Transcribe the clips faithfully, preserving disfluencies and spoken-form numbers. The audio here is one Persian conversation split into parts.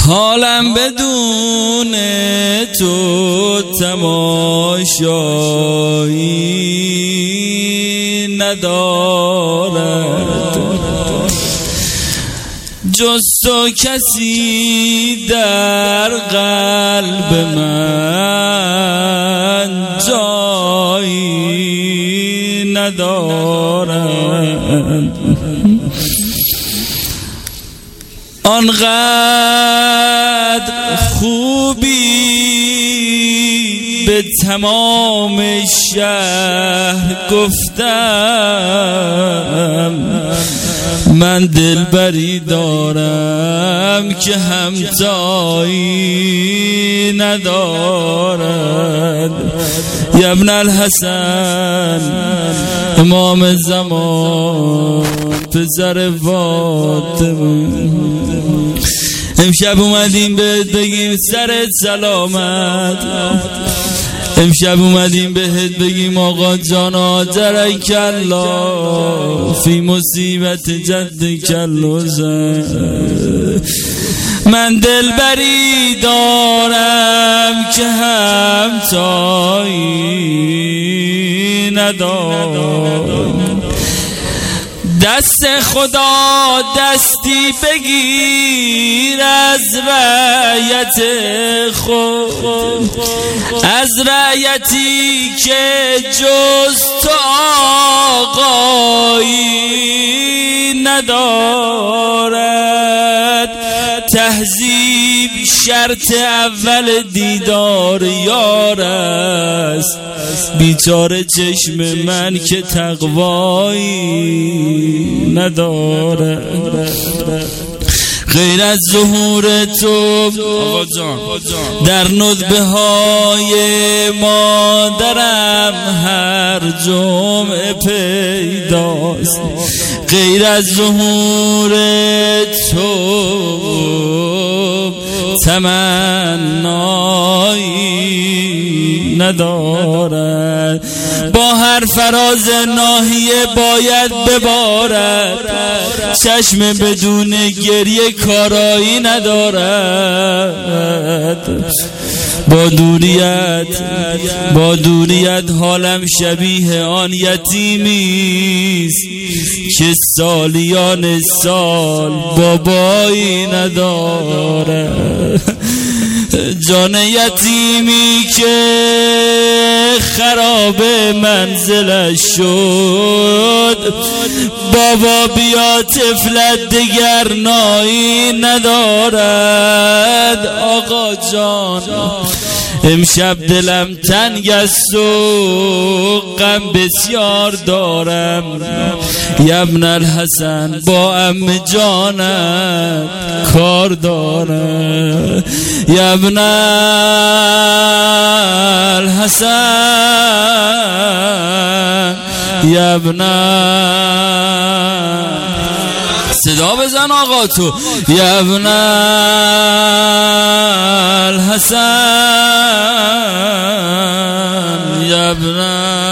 حالم بدون تو تماشایی ندارد، جز تو کسی در قلب من جایی ندارد. آنقدر خوبی به تمام شهر گفتم، من دلبری دارم که همتایی ندارد. یا ابن الحسن امام زمان پسر فاطمه، امشب اومدیم بهت بگیم سرت سلامت، امشب اومدیم بهت بگیم آقا جانا جرک الله فی مصیبت جدک الحسین. من دلبری دارم که همتایی ندارم. دست خدا دستی بگیر از رعیت خود، از رعیتی که جز تو آقایی ندارد. تهذیب شرط اول دیدار یار است، بیچاره چشم من که تقوایی ندارد. غیر از ظهور تو در ندبه های مادرم هر جمعه پیداست، غیر از ظهور تو تمنایی ندارد. با هر فراز ناحیه باید ببارد، چشم بدون گریه کارایی ندارد. با دوریت با دوریت حالم شبیه آن یتیمیست که سالیان سال بابایی ندارد. جان یتیمی که خراب منزلش شد، بابا بیا طفلت دگر نایی ندارد. آقا جان امشب دلم تنگ است و غم بسیار دارم. یا ابن الحسن با عم جانت کار دارم. یا ابن الحسن یا ابن صدا بزن آقا تو. یا ابن الحسن یا ابن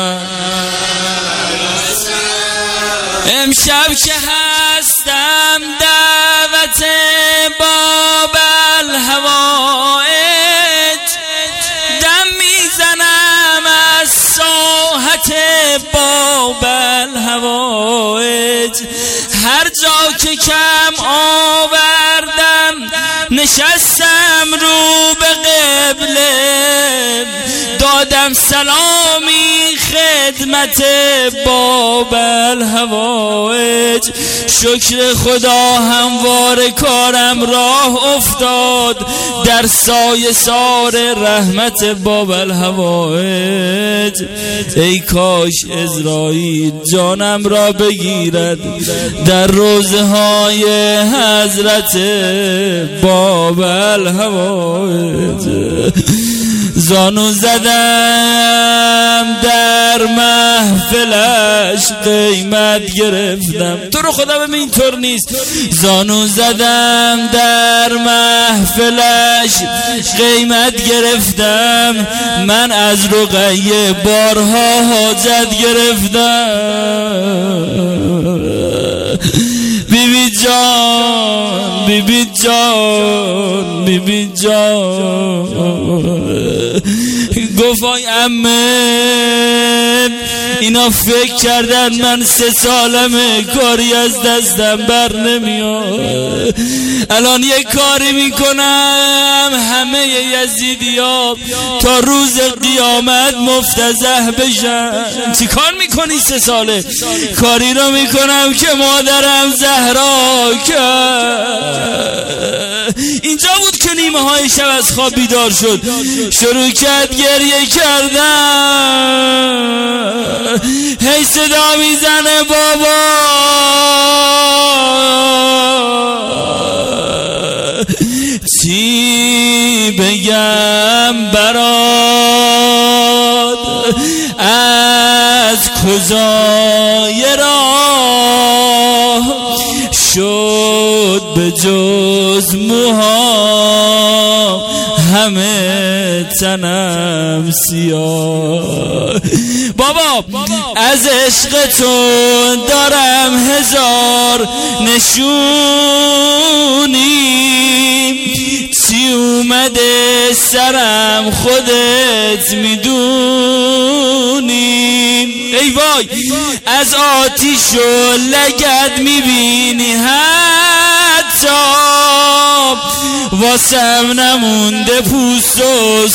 امشب که هستم دعوت باب الهوائج، دم میزنم از ساحت باب الهوائج. هر جا که کم آوردم نشستم رو به قبله، دادم سلامی خدمت باب الهوائج. شکر خدا هموار کارم راه افتاد در سایه سار رحمت باب الهوائج. ای کاش عزراییل جانم را بگیرد در روزه های حضرت باب الهوائج. زانو زدم در محفلش قیمت گرفتم، تو رو خدا ببین اینطور نیست. زانو زدم در محفلش قیمت گرفتم، من از رقیه بارها حاجت گرفتم. بی بی جان بی بی جان بیبی جان. گفت آی عمه اینا فکر کردن من سه سالمه کاری از دستم بر نمیاد، الان یه کاری میکنم همه یزیدی ها تا روز قیامت مفتضح بشن. چی کار میکنی سه ساله؟ کاری رو میکنم که مادرم زهرا کرد. اینجا بود که نیمه های شب از خواب بیدار شد، شروع کرد گریه کردن، هی صدا میزنه بابا چی بگم برات، از کجای راه شد به جز موها همه تنم سیاه. بابا از عشق تو دارم هزار نشونی، چی اومده سرم خودت میدونی. ای وای از آتیش و لگد میبینی حتی واسم نمونده پوست و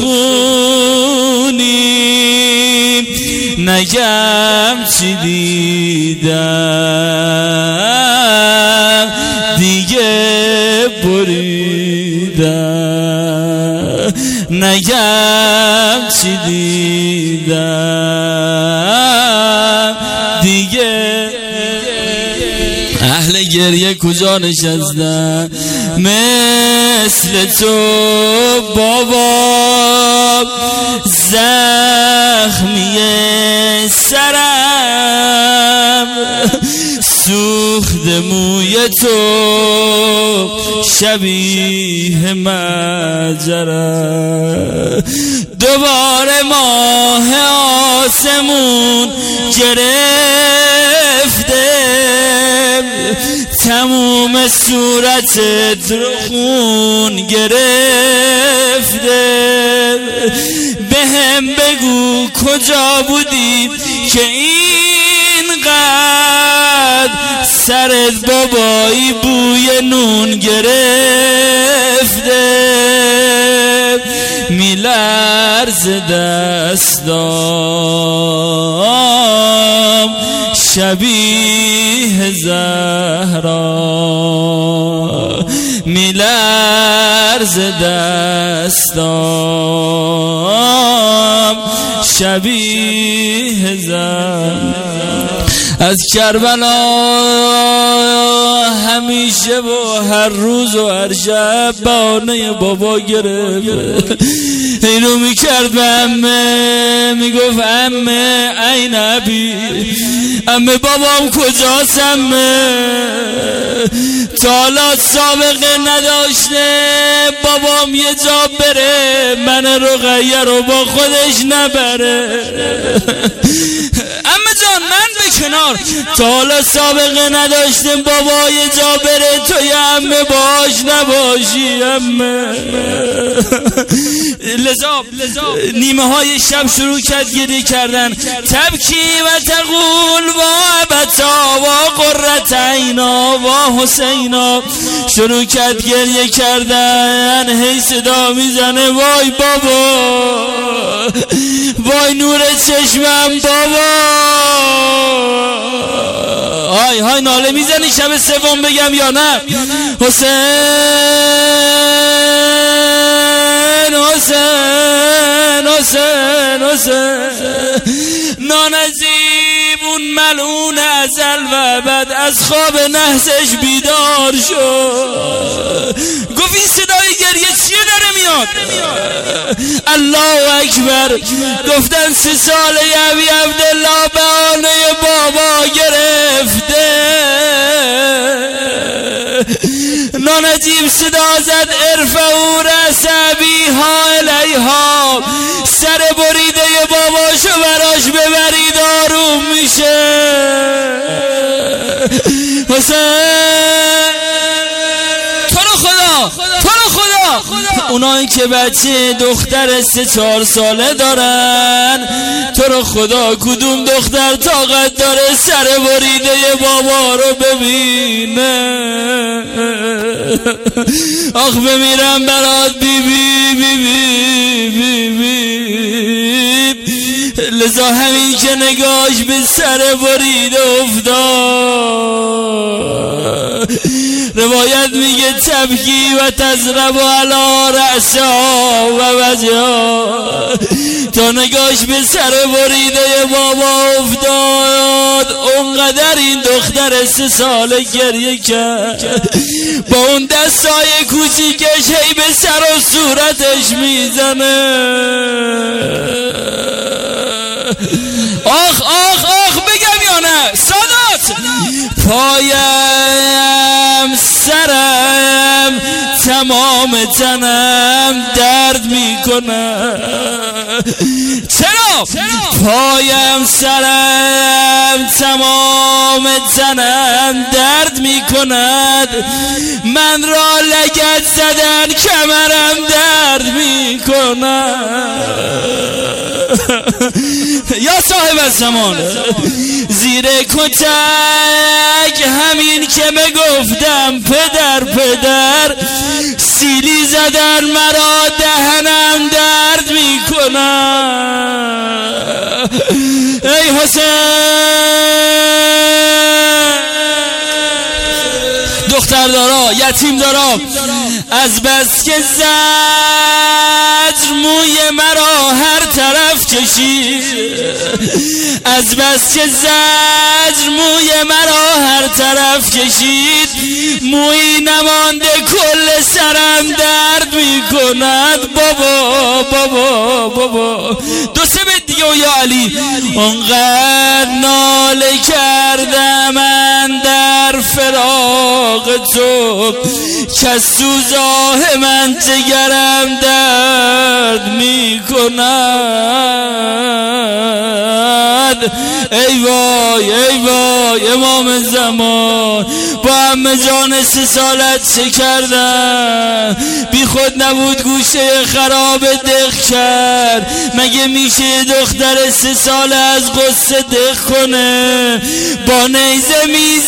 سخونی. نگم چی دیدم دیگه بریدم، نگم چی دیدم دیگه. اهل گریه کجا نشستن مثل تو بابا، زخمی سرم سوخت موی تو شبیه مجرم. دوباره ماه آسمون گرفته تموم صورتت رو خون گرفته. بهم بگو کجا بودی که اینقدر سرت بابایی بوی نون گرفته. میلرز دستام شبیه زهرا، میلرز دستام شبیه زهرا. از کربلا همیشه و هر روز و هر شب بهانه بابا گرفت. اینو میکرد به عمه، میگفت عمه این ابی، عمه بابام کجاست عمه؟ تا حالا سابقه نداشته بابام یه جا بره من رقیه رو با خودش نبره. عمه جان من به کنار، تا حالا سابقه نداشتم بابا یه جا بره تو یه عمه باش نباشی عمه. لذا نیمه های شب شروع کرد گریه کردن، تبکی و تقول و ابتا و قرة عینا و حسینا. شروع کرد گریه کردن، هی صدا میزنه وای بابا، وای نور چشمم بابا. های های ناله میزنی شب سوم بگم یا نه؟ حسین حسین حسین حسین. نانجیب اون ملعون ازل و بعد از خواب نحسش بیدار شد. گفت این صدای گریه چیه داره میاد؟ الله اکبر. گفتن سه ساله ابی عبدالله بهانه بابا گرفته. نانجیب صدا زد ارفعوا رأس ابیها الیها، سر بریده باباشو براش ببرید آروم میشه. حسین تو رو خدا تو رو خدا اونایی که بچه دختر سه چهار ساله دارن، تو رو خدا کدوم دختر طاقت داره سر بریده بابا رو ببینه؟ آخ بمیرم برات بی بی بی بی بی بی. لذا همین که نگاش به سر بریده افتاد، روایت میگه تبکی و تضرب علی رأسها و وجهها، تا نگاش به سر بریده بابا افتاد اونقدر این دختر سه ساله گریه کرد، با اون دستای کوچیکش هی به سر و صورتش میزنه. آخ آخ آخ بگم یا نه سادات؟ پایم سرم تمام تنم درد میکنه. چرا؟ پایم سرم تمام تنم درد میکند، من را لگد زدن کمرم درد میکند. یا صاحب الزمان زیر کتک همین که میگفتم پدر پدر، سیلی زدن مرا دهنم درد میکنم. ای حسین دختر دارا یتیم دارا، از بس که زجر موی مرا هر طرف کشید، از بس که زجر موی مرا هر طرف کشید، موی نمانده کل سرم درد میکند. بابا بابا بابا دو سه بیت دیگه و یا علی. اونقدر ناله کردم من در فراق تو، کس سوزاه من جگرم درد میکند. ای وای ای وای امام زمان، با عمه جان سه سالت چه کردم؟ بی خود نبود گوشه خراب دق کرد. مگه میشه دختر سه ساله از قصه دق کنه؟ با نیزه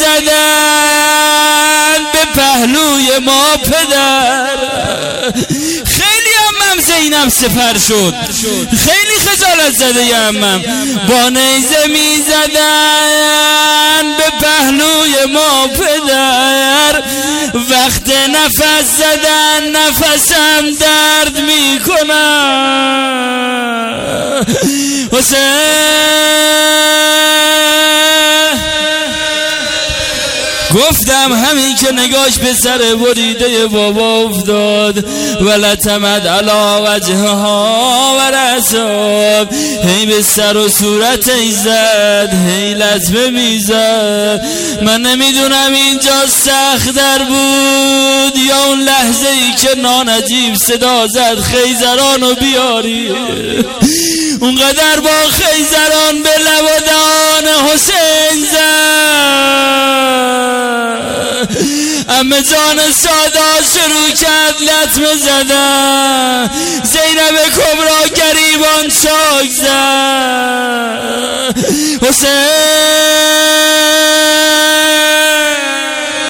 میزدن به پهلوی ما پدر. خیلی عمم زینب سپر شد، خیلی خجالت زده ی عمم. با نیزه میزدن به پهلوی ما پدر، وقت نفس زدن نفسم درد میکنم. حسین گفتم همین که نگاش به سر بریده بابا افتاد، ولتمد علی وجهها و رأسها، هی به سر و صورتش زد، هی لطمه میزد. من نمیدونم اینجا سخت در بود یا اون لحظه ای که نانجیب صدا زد خیزرانو بیاری. اونقدر با خیزران به لب و دهان حسین زد، عمه جان سادا شروع کرد لطمه زدن. زینب کبرا گریبان چاک زد. حسین